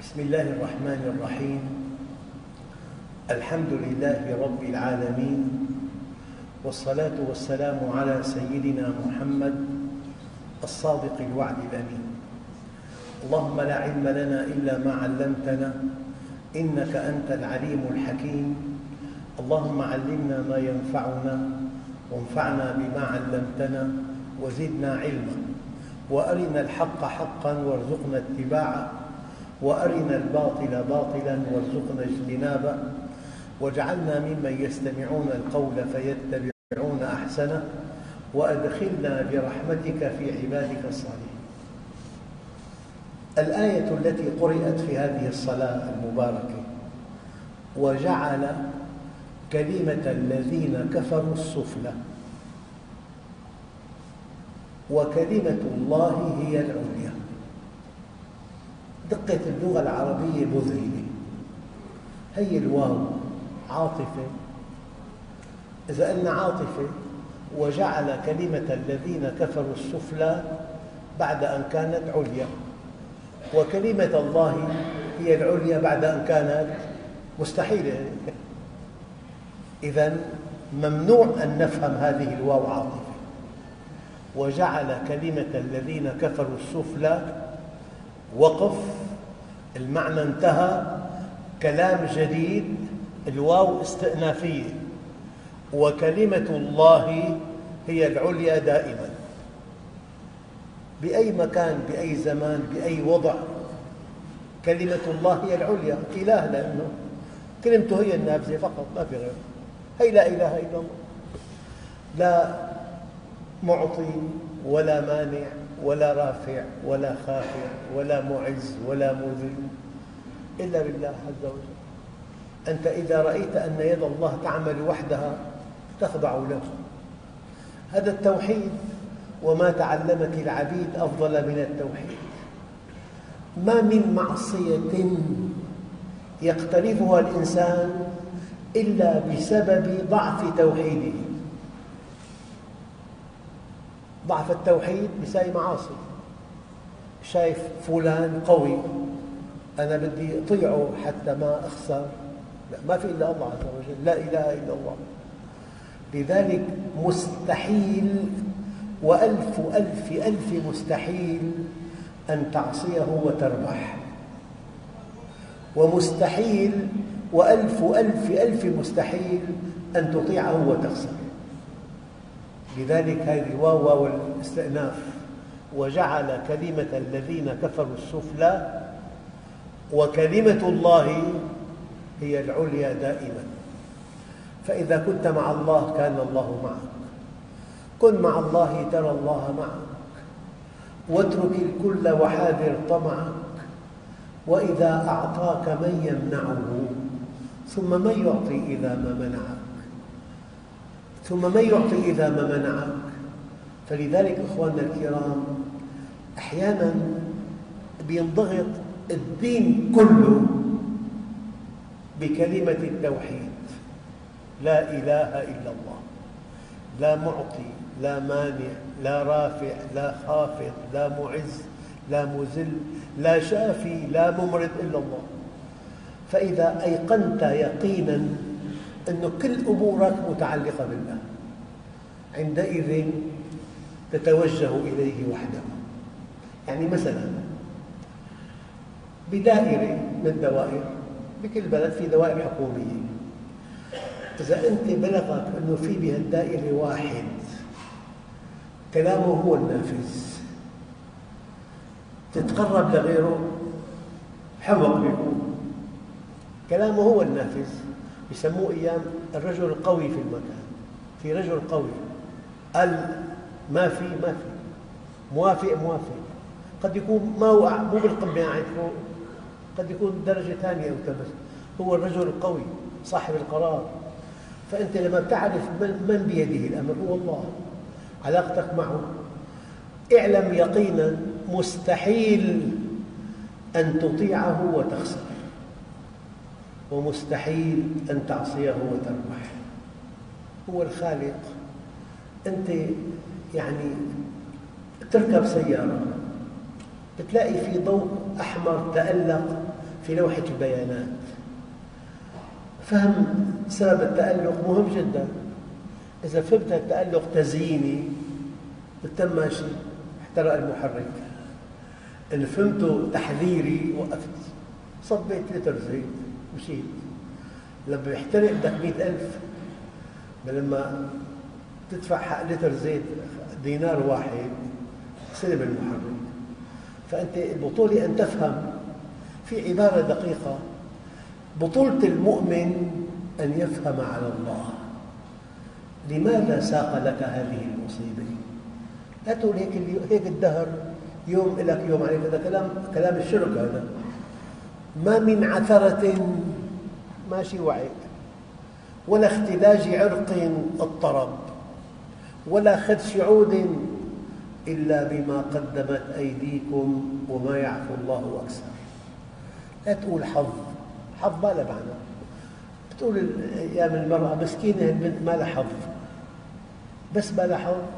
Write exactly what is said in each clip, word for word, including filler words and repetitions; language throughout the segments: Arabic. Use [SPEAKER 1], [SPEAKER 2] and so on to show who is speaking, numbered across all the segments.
[SPEAKER 1] بسم الله الرحمن الرحيم. الحمد لله رب العالمين، والصلاة والسلام على سيدنا محمد الصادق الوعد الأمين. اللهم لا علم لنا إلا ما علمتنا إنك أنت العليم الحكيم. اللهم علمنا ما ينفعنا وانفعنا بما علمتنا وزدنا علما، وأرنا الحق حقا وارزقنا اتباعه، وأرنا الباطل باطلا وارزقنا اجتنابه، واجعلنا ممن يستمعون القول فيتبعون أحسنه، وأدخلنا برحمتك في عبادك الصالحين. الآية التي قرأت في هذه الصلاة المباركة: وجعل كلمة الذين كفروا السفلى وكلمة الله هي العليا. دقة اللغة العربية مذهلة. هي الواو عاطفة. إذا قلنا عاطفة وجعل كلمة الذين كفروا السفلى بعد أن كانت عليا، وكلمة الله هي العليا بعد أن كانت مستحيلة. إذن ممنوع أن نفهم هذه الواو عاطفة. وجعل كلمة الذين كفروا السفلى، وقف، المعنى انتهى، كلام جديد، الواو استئنافية. وكلمة الله هي العليا دائما، بأي مكان، بأي زمان، بأي وضع، كلمة الله هي العليا. إله لأنه كلمته هي النافذة فقط، ما في غيره. هي لا إله إلا الله، لا معطي ولا مانع ولا رافع ولا خافع ولا معز ولا مذل إلا بالله عز وجل. أنت إذا رأيت أن يد الله تعمل وحدها تخضع له. هذا التوحيد، وما تعلمت العبيد أفضل من التوحيد. ما من معصية يقترفها الإنسان إلا بسبب ضعف توحيده. ضعف التوحيد بيساوي معاصي. شايف فلان قوي، أنا بدي أطيعه حتى ما أخسر. لا، ما في إلا الله عز وجل، لا إله إلا الله. لذلك مستحيل وألف ألف ألف مستحيل أن تعصيه وتربح، ومستحيل وألف ألف ألف مستحيل أن تطيعه وتخسر. لذلك هذه واو واو الاستئناف. وجعل كلمة الذين كفروا السفلى وكلمة الله هي العليا دائما. فإذا كنت مع الله كان الله معك. كن مع الله ترى الله معك، واترك الكل وحاذر طمعك. وإذا أعطاك من يمنعه، ثم من يعطي إذا ما منعك، ثم من يعطي إذا ما منعك. فلذلك إخواننا الكرام، أحياناً بينضغط الدين كله بكلمة التوحيد: لا إله إلا الله، لا معطي، لا مانع، لا رافع، لا خافض، لا معز، لا مذل، لا شافي، لا ممرض إلا الله. فإذا أيقنت يقيناً أن كل أمورك متعلقة بالله، عندئذ تتوجه إليه وحده. يعني مثلاً بدائرة من الدوائر، بكل بلد في دوائر حكومية، إذا أنت بلغك أنه في بها الدائرة واحد كلامه هو النافذ، تتقرب لغيره حمق بيكون، كلامه هو النافذ. يسموه أيام الرجل القوي في المكان. في رجل قوي قال ما في ما في، موافق موافق. قد يكون ما هو مو بالقمة قاعد فوق، قد يكون درجة ثانية أو ثالثة. هو الرجل القوي صاحب القرار. فأنت لما تعرف من بيده الأمر هو الله، علاقتك معه، اعلم يقينا مستحيل أن تطيعه وتخسر، ومستحيل أن تعصيه وتربح. هو الخالق. أنت يعني تركب سيارة، بتلاقي في ضوء أحمر تألق في لوحة البيانات. فهم سبب التألق مهم جدا. إذا فهمت التألق تزييني بتتم ماشي، احترق المحرك. إن فهمته تحذيري وقفت، صبيت لتر زيت مشيت. لما يحترق بدك مئة ألف، لما تدفع حق لتر زيت دينار واحد سلم المحرك. فأنت البطولة أن تفهم. في عبارة دقيقة: بطولة المؤمن أن يفهم على الله. لماذا ساق لك هذه المصيبة؟ لا تقول هيك هيك الدهر، يوم لك يوم عليك. هذا كلام كلام الشرك. هذا ما من عثرة ماشي وعي، ولا اختلاج عرق اضطرب، ولا خدش عود إلا بما قدمت أيديكم وما يعفو الله أكثر. لا تقول حظ، حظ ما له معنى. بتقول يا من المرأة مسكينة البنت ما لها حظ، بس ما لها حظ.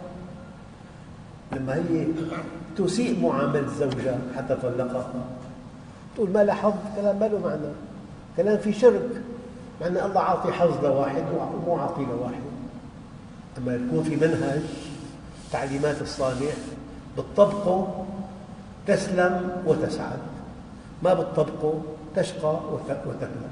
[SPEAKER 1] لما هي تسيء معاملة زوجها حتى طلقها تقول ما لها حظ، كلام ما له معنى، كلام في شرك. مع أن الله عاطي حظ لواحد ومو عاطي لواحد. أما يكون في منهج تعليمات الصانع بتطبقه تسلم وتسعد، ما بتطبقه تشقى وتهلك.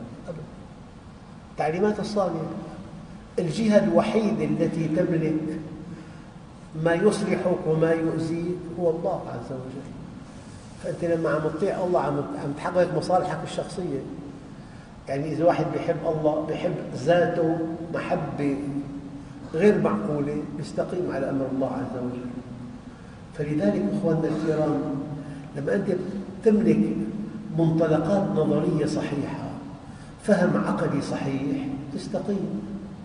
[SPEAKER 1] تعليمات الصانع الجهة الوحيدة التي تملك ما يصلحك وما يؤذيك هو الله عز وجل. فأنت لما عم تطيع الله عم تحقق مصالحك الشخصية. يعني إذا واحد بيحب الله، بيحب ذاته محبة غير معقولة، بيستقيم على أمر الله عز وجل. فلذلك أخواننا الكرام، لما أنت تملك منطلقات نظرية صحيحة، فهم عقلي صحيح، تستقيم.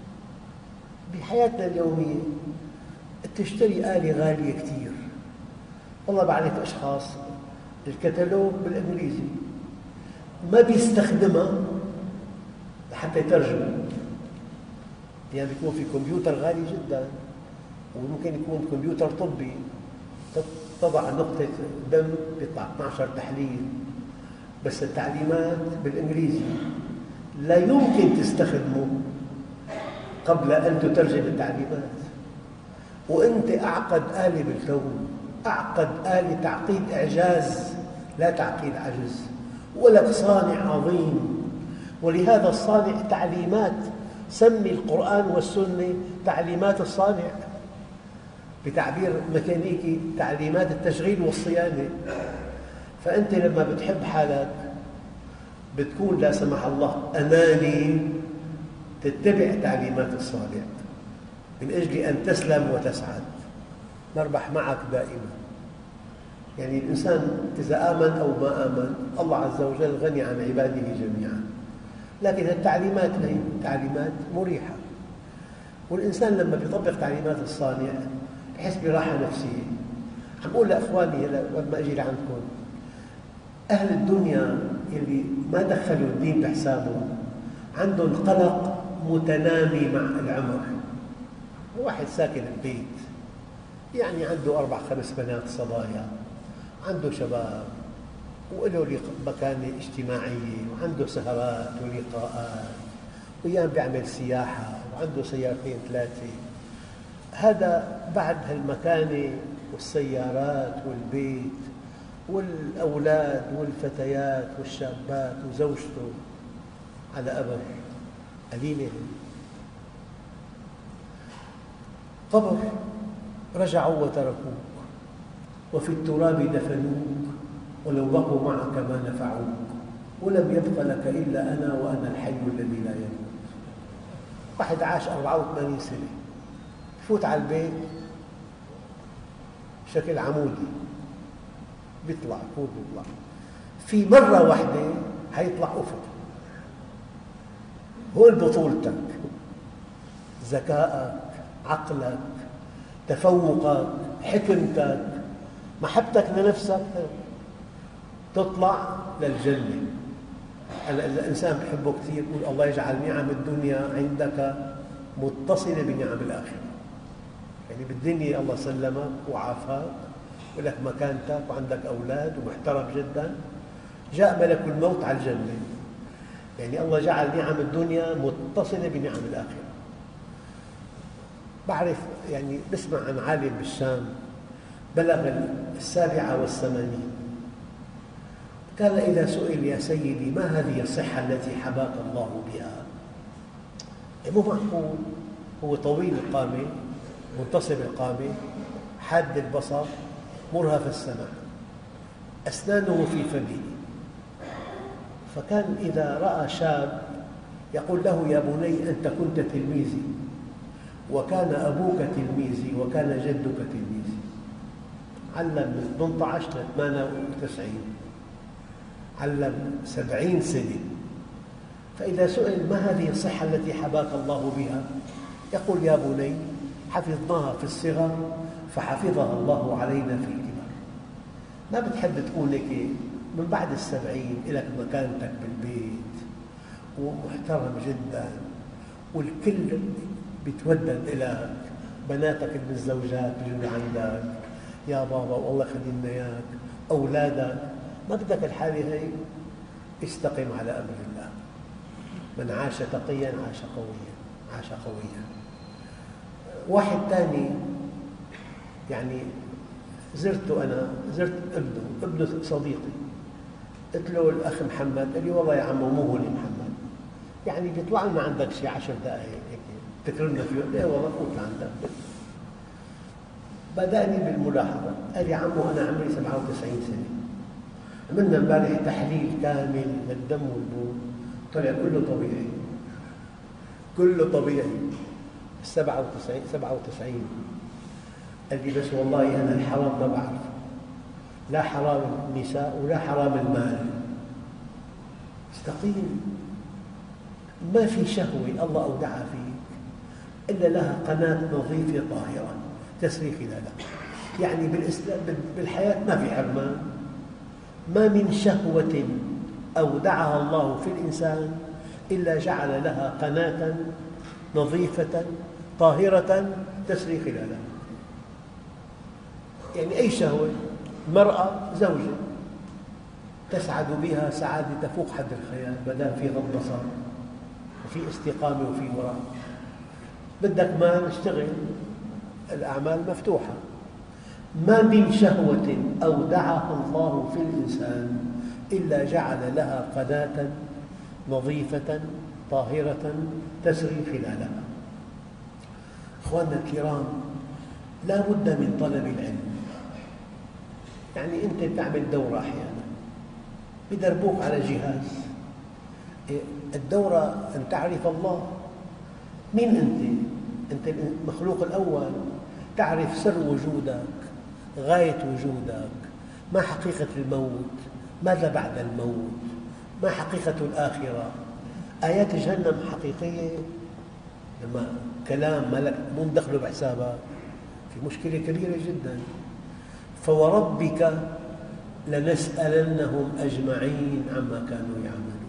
[SPEAKER 1] بحياتنا اليومية تشتري آلة غالية كثير، والله بعرف أشخاص الكتالوج بالإنجليزي ما بيستخدمها حتى يترجم. يعني بيكون في كمبيوتر غالي جدا، وممكن يكون كمبيوتر طبي، تضع نقطة دم بيطلع اثني عشر تحليل، بس التعليمات بالإنجليزي لا يمكن تستخدمه قبل أن تترجم التعليمات. وأنت أعقد آلة بالكون، أعقد آلة تعقيد إعجاز لا تعقيد عجز، ولك صانع عظيم. ولهذا الصانع تعليمات، سمي القرآن والسنة تعليمات الصانع، بتعبير ميكانيكي تعليمات التشغيل والصيانة. فأنت لما بتحب حالك بتكون لا سمح الله أناني، تتبع تعليمات الصانع من أجل أن تسلم وتسعد. نربح معك دائما. يعني الإنسان إذا آمن أو ما آمن، الله عز وجل غني عن عباده جميعا. لكن التعليمات هي تعليمات مريحة، والإنسان لما يطبق تعليمات الصانع يحس براحة نفسية. عم أقول لأخواني لما أجي لعندكم، أهل الدنيا اللي ما دخلوا الدين بحسابهم عندهم قلق متنامي مع العمر. واحد ساكن البيت، يعني عنده أربع خمس بنات صبايا، عنده شباب وله مكانة اجتماعية، وعنده سهرات ولقاءات، وأيام بيعمل سياحة، وعنده سيارتين ثلاثة. هذا بعد هالمكانة والسيارات والبيت والأولاد والفتيات والشابات وزوجته على أبر قليلة. قبر رجعوا وتركوك، وفي التراب دفنوك، ولو بقوا معك ما نفعوك، ولم يبق لك إلا أنا وأنا الحي الذي لا يموت. واحد عاش أربعة وثمانين سنة، يفوت على البيت شكل عمودي، بيطلع يفوت بيطلع، في مرة واحدة هيطلع أفق. هون بطولتك، ذكائك، عقلك، تفوقك، حكمتك، محبتك لنفسك، تطلع للجنة. أنا إذا الإنسان بحبه كثير يقول الله يجعل نعم الدنيا عندك متصلة بنعم الآخرة. يعني بالدنيا الله سلمك وعافاك ولك مكانتك وعندك أولاد ومحترم جدا، جاء ملك الموت على الجنة. يعني الله جعل نعم الدنيا متصلة بنعم الآخرة. بعرف يعني بسمع عن عالم بالشام بلغ السابعة والثمانين، قال إذا سئل يا سيدي ما هذه الصحة التي حباك الله بها؟ مو معقول، هو طويل القامة، منتصب القامة، حاد البصر، مرهف السمع، أسنانه في فمه. فكان إذا رأى شاب يقول له يا بني أنت كنت تلميذي، وكان أبوك تلميذي، وكان جدك تلميذي. علم من ثمانية عشر إلى ثمانية وتسعين، علم سبعين سنة. فإذا سئل ما هذه الصحة التي حباك الله بها؟ يقول يا بني حفظناها في الصغر فحفظها الله علينا في الكبر. ما بتحب تقول لك من بعد السبعين لك مكانتك بالبيت ومحترم جدا، والكل بيتودد إليك، بناتك المتزوجات بيجوا لعندك يا بابا والله خلي لنا اياك، أولادك. ما بدك الحالة هي؟ استقم على أمر الله. من عاش تقيا عاش قويا، عاش قويا. واحد ثاني يعني زرته أنا، زرت ابنه، ابنه صديقي، قلت له الأخ محمد، قال لي والله يا عمو مو هو محمد، يعني بيطلع لنا عندك شي عشر دقائق هيك تكرمنا فيه. قلت له والله فوت لعندك. بدأني بالملاحظة، قال لي عمو أنا عمري سبعة وتسعين سنة، عملنا امبارح تحليل كامل للدم والبول، طلع كله طبيعي، كله طبيعي. سبعة وتسعين سبعة وتسعين. قال لي بس والله أنا الحرام ما بعرف، لا حرام النساء ولا حرام المال. استقيم، ما في شهوة الله أودعها فيك إلا لها قناة نظيفة طاهرة تسري خلالها. يعني بالحياة ما في حرمان، ما من شهوة أودعها الله في الإنسان إلا جعل لها قناة نظيفة طاهرة تسري خلالها. يعني أي شهوة، مرأة زوجة تسعد بها سعادة تفوق حد الخيال ما دام في غض بصر وفي استقامة وفي وراء. بدك مال، اشتغل، الأعمال مفتوحة. ما من شهوة أودعها الله في الإنسان إلا جعل لها قناة نظيفة طاهرة تسري خلالها. أخواننا الكرام، لا بد من طلب العلم. يعني أنت تعمل دورة أحيانا بدربوك على جهاز، الدورة أن تعرف الله. مين أنت؟ أنت المخلوق الأول، تعرف سر وجودك، غاية وجودك، ما حقيقة الموت، ماذا بعد الموت، ما حقيقة الآخرة. آيات جهنم حقيقية، لما كلام ملك مو مدخله بحسابك في مشكلة كبيرة جدا. فوربك لنسألنهم أجمعين عما كانوا يعملون.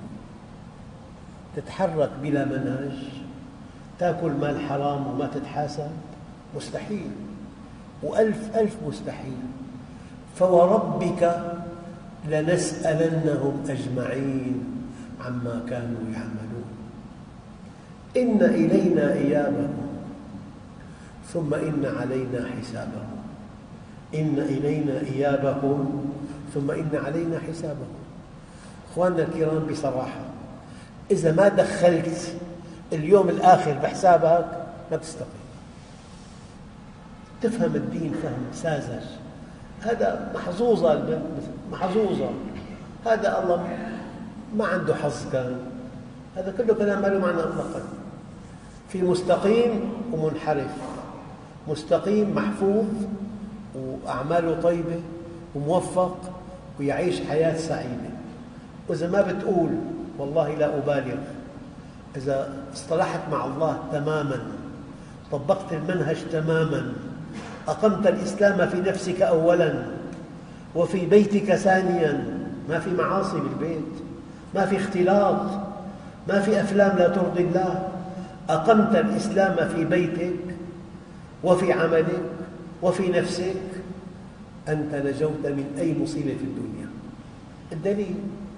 [SPEAKER 1] تتحرك بلا منهج، تأكل مال حرام وما تتحاسب، مستحيل، وألف ألف مستحيل. فوربك لنسألنهم أجمعين عما كانوا يعملون. إن إلينا إيابهم ثم إن علينا حسابهم. إن إلينا إيابهم ثم إن علينا حسابهم. أخواننا الكرام، بصراحة إذا ما دخلت اليوم الآخر بحسابك ما تستقيم. تفهم الدين فهم ساذج، هذا محظوظة البنت، محظوظة، هذا الله ما عنده حظ، كان هذا كله كلام ما له معنى إطلاقا. في مستقيم ومنحرف، مستقيم محفوظ وأعماله طيبة وموفق ويعيش حياة سعيدة. وإذا ما بتقول والله لا أبالغ، إذا اصطلحت مع الله تماماً، طبقت المنهج تماماً، أقمت الإسلام في نفسك أولاً وفي بيتك ثانياً، ما في معاصي بالبيت، ما في اختلاط، ما في أفلام لا ترضي الله، أقمت الإسلام في بيتك وفي عملك وفي نفسك، أنت نجوت من أي مصيبة في الدنيا. الدليل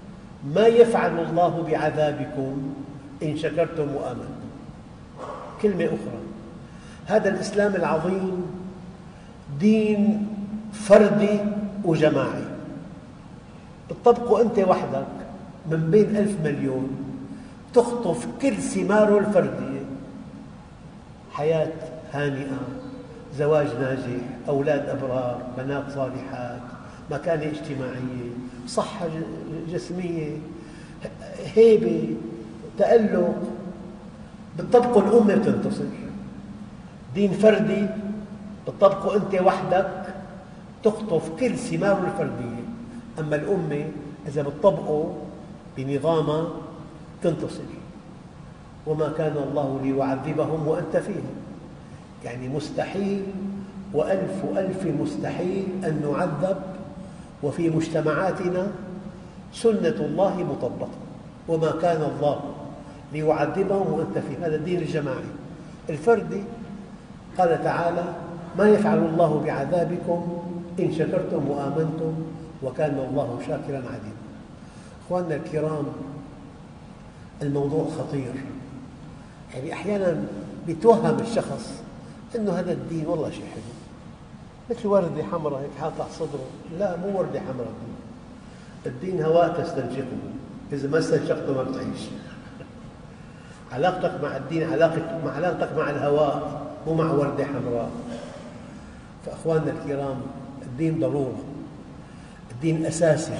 [SPEAKER 1] ما يفعل الله بعذابكم إن شكرتم وآمنتم. كلمة أخرى، هذا الإسلام العظيم دين فردي وجماعي، تطبقه أنت وحدك من بين ألف مليون، تخطف كل ثماره الفردية، حياة هانئة، زواج ناجح، أولاد أبرار، بنات صالحات، مكانة اجتماعية، صحة جسمية، هيبة، تألق، بتطبقه الأمة بتنتصر. دين فردي بتطبقه أنت وحدك تخطف كل ثماره الفردية، أما الأمة إذا بتطبقه بنظامها تنتصر. وما كان الله ليعذبهم وأنت فيهم، يعني مستحيل وألف ألف مستحيل أن نعذب وفي مجتمعاتنا سنة الله مطبقة. وما كان الله ليعذبهم وأنت فيهم، هذا الدين الجماعي. الفردي قال تعالى: ما يفعل الله بعذابكم إن شكرتم وآمنتم وكان الله شاكرا عليما. أخواننا الكرام، الموضوع خطير، يعني أحيانا يتوهم الشخص أنه هذا الدين والله شيء حلو، مثل وردة حمراء هيك حاطة على صدره. لا، مو وردة حمراء، الدين الدين هواء تستنشقه، إذا ما استنشقته ما بتعيش. علاقتك مع الدين علاقة مع علاقتك مع الهواء، مو مع وردة حمراء. فأخواننا الكرام، الدين ضرورة، الدين أساسي.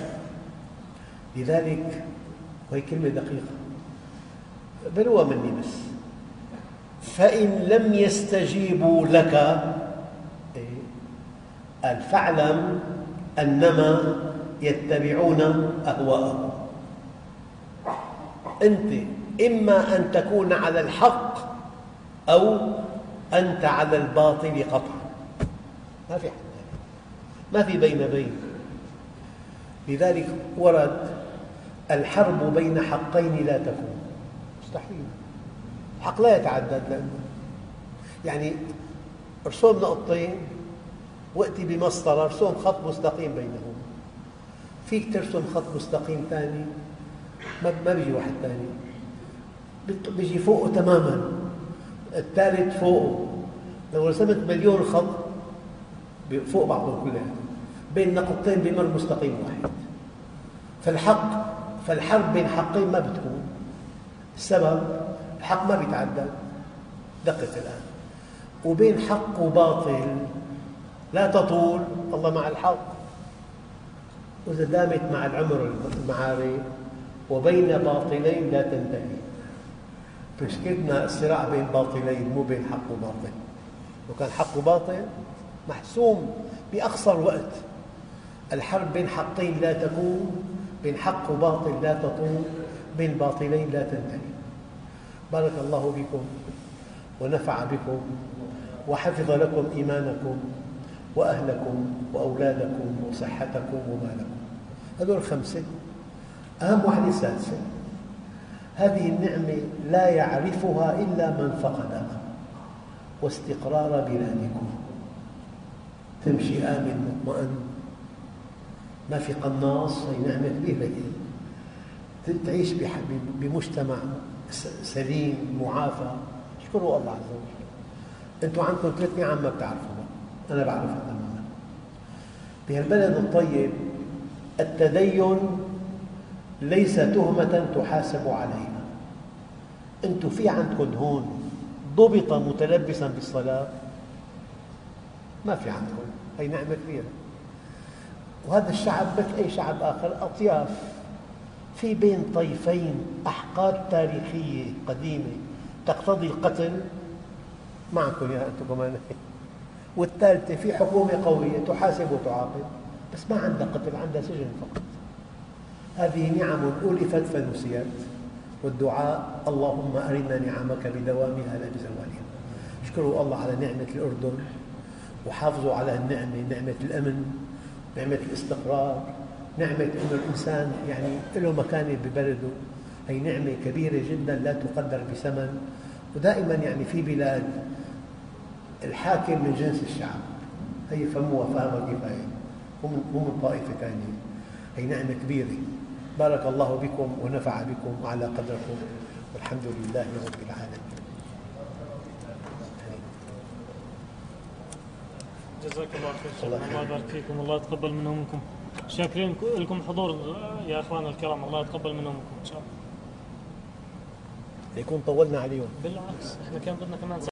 [SPEAKER 1] لذلك، وهي كلمة دقيقة بلوها مني بس، فإن لم يستجيبوا لك قال فاعلم أنما يتبعون أهواءهم. أنت إما أن تكون على الحق أو أنت على الباطل قطعا، ما في حد، ما في بين بين. لذلك ورد: الحرب بين حقين لا تكون. مستحيل، الحق لا يتعدد، لأنه يعني ارسم نقطتين وأتي بمسطرة، ارسم خط مستقيم بينهم. فيك ترسم خط مستقيم ثاني ما بيجي واحد ثاني، بيجي فوقه تماماً، الثالث فوقه. لو رسمت مليون خط فوق بعضهم كلهم، بين نقطتين بمر مستقيم واحد. فالحق فالحرب بين حقين ما بتكون. السبب الحق ما بيتعدد، دقق الآن. وبين حق وباطل لا تطول، الله مع الحق. وإذا دامت مع العمر المعارك، وبين باطلين لا تنتهي. مشكلتنا الصراع بين باطلين، مو بين حق وباطل. لو كان حق وباطل محسوم بأقصر وقت. الحرب بين حقين لا تكون، بين حق وباطل لا تطول، بين باطلين لا تنتهي. بارك الله بكم ونفع بكم وحفظ لكم إيمانكم وأهلكم وأولادكم وصحتكم ومالكم. هذول خمسة. أهم واحدة السادسة، هذه النعمة لا يعرفها إلا من فقدها، واستقرار بلادكم. تمشي آمن مطمئن، ما في قناص، هي نعمة كبيرة. تعيش بمجتمع سليم معافى، اشكروا الله عز وجل. أنتم عندكم ثلاث نعم ما بتعرفوها، أنا بعرفها تماما. بهالبلد الطيب التدين ليس تهمة تحاسب عليها. أنتم في عندكم هون ضبط متلبسا بالصلاة؟ ما في عندكم، هي نعمة كبيرة. وهذا الشعب مثل أي شعب آخر، أطياف، في بين طيفين أحقاد تاريخية قديمة تقتضي القتل، معكم يا أنتم كمان. والثالثة في حكومة قوية تحاسب وتعاقب، بس ما عندها قتل، عندها سجن فقط. هذه نعم ألفت فنسيت، والدعاء: اللهم أرنا نعمك بدوامها لا بزوالها. اشكروا الله على نعمة الأردن، وحافظوا على النعمة، نعمة الأمن، نعمة الاستقرار، نعمة أن الإنسان يعني له مكانة ببلده. هي نعمة كبيرة جدا لا تقدر بثمن. ودائما يعني في بلاد الحاكم من جنس الشعب، هي فهموها فهمها كفاية، مو من طائفة ثانية. هي نعمة كبيرة. بارك الله بكم ونفع بكم وعلى قدركم، والحمد لله رب العالمين.
[SPEAKER 2] جزاك الله خير. الله يبارك فيكم، الله يتقبل منا ومنكم. شاكرين لكم حضور يا اخواننا الكرام، الله يتقبل منا ومنكم ان شاء الله.
[SPEAKER 1] ليكون طولنا عليهم.
[SPEAKER 2] بالعكس احنا كان بدنا كمان